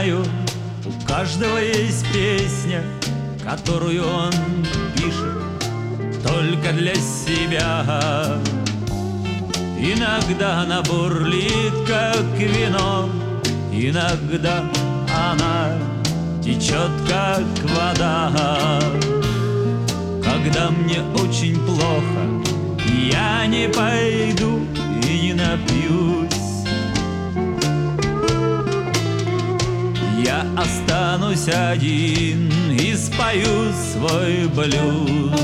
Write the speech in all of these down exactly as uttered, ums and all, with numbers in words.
знаю, у каждого есть песня, которую он пишет только для себя. Иногда она бурлит, как вино, иногда она течет, как вода. Когда мне очень плохо, я не пойду и не напьюсь. Я останусь один и спою свой блюз.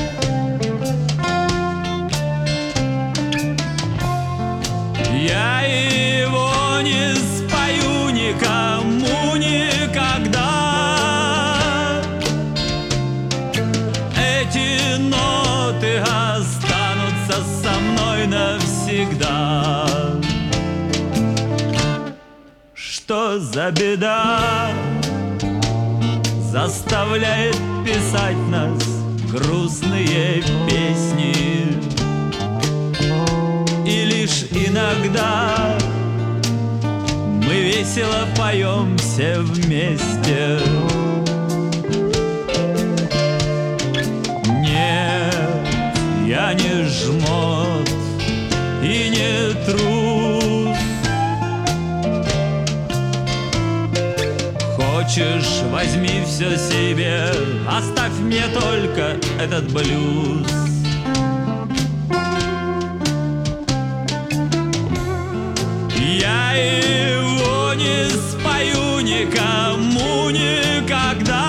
Я его не спою никому никогда. Эти ноты останутся со мной навсегда. Что за беда заставляет писать нас грустные песни? И лишь иногда мы весело поем все вместе. Нет, я не жмот и не трус. Хочешь, возьми все себе, оставь мне только этот блюз. Я его не спою никому никогда.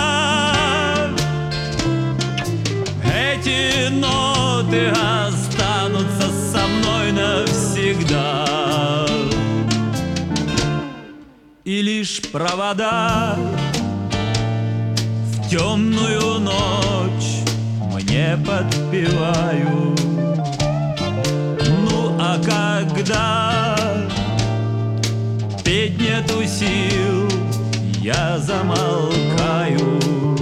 Эти ноты останутся со мной навсегда. И лишь провода в темную ночь мне подпевают. Ну а когда петь нету сил, я замолкаю.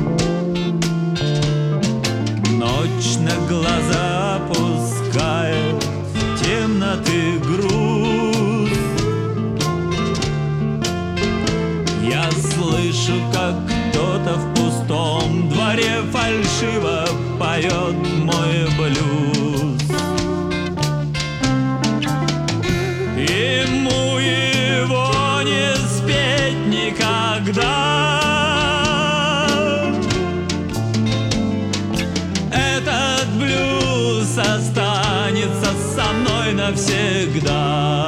Ночь на глаза опускает темноты груз. Я слышу, как кто-то в пустом дворе фальшиво поет мой блюз. Ему его не спеть никогда. Этот блюз останется со мной навсегда.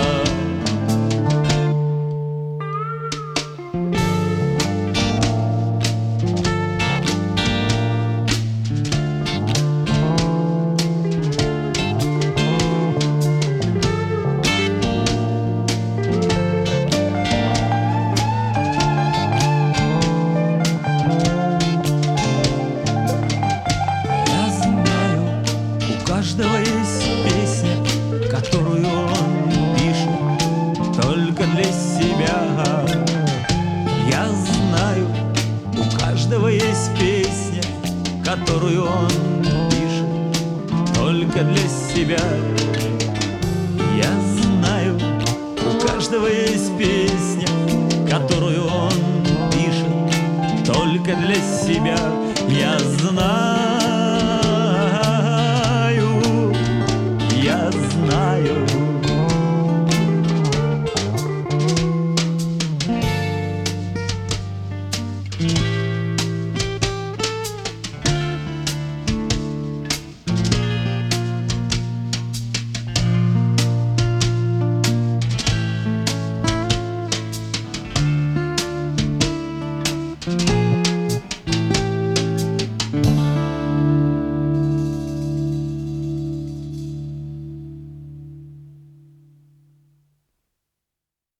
У каждого есть песня, которую он пишет только для себя. Я знаю, у каждого есть песня, которую он пишет только для себя. Я знаю, у каждого есть песня, которую он пишет только для себя. Я знаю.